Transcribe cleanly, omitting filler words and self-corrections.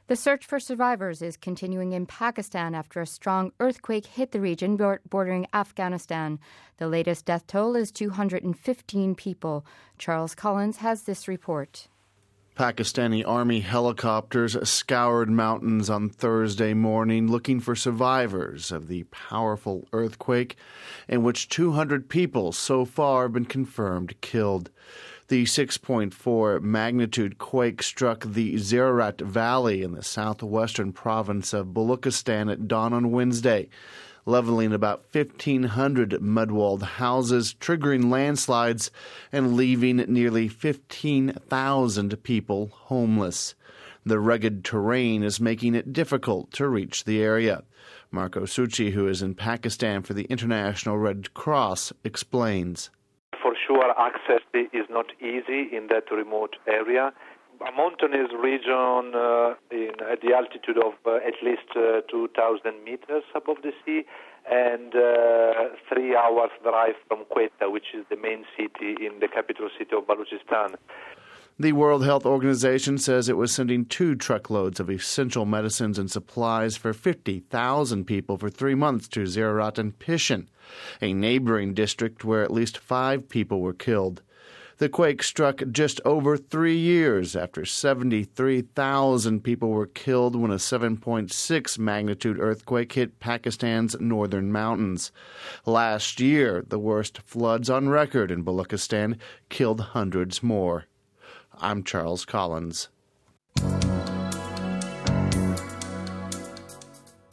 The search for survivors is continuing in Pakistan after a strong earthquake hit the region bordering Afghanistan. The latest death toll is 215 people. Charles Collins has this report. Pakistani Army helicopters scoured mountains on Thursday morning looking for survivors of the powerful earthquake, in which 200 people so far have been confirmed killed. The 6.4 magnitude quake struck the Zerat Valley in the southwestern province of Baluchistan at dawn on Wednesday, leveling about 1,500 mud-walled houses, triggering landslides, and leaving nearly 15,000 people homeless. The rugged terrain is making it difficult to reach the area. Marco Suchi, who is in Pakistan for the International Red Cross, explains. For sure, access is not easy in that remote area. A mountainous region at the altitude of at least 2,000 meters above the sea, and 3 hours drive from Quetta, which is the main city in the capital city of Balochistan. The World Health Organization says it was sending 2 truckloads of essential medicines and supplies for 50,000 people for 3 months to Zerat and Pishin, a neighboring district where at least 5 people were killed. The quake struck just over 3 years after 73,000 people were killed when a 7.6 magnitude earthquake hit Pakistan's northern mountains. Last year, the worst floods on record in Baluchistan killed hundreds more. I'm Charles Collins.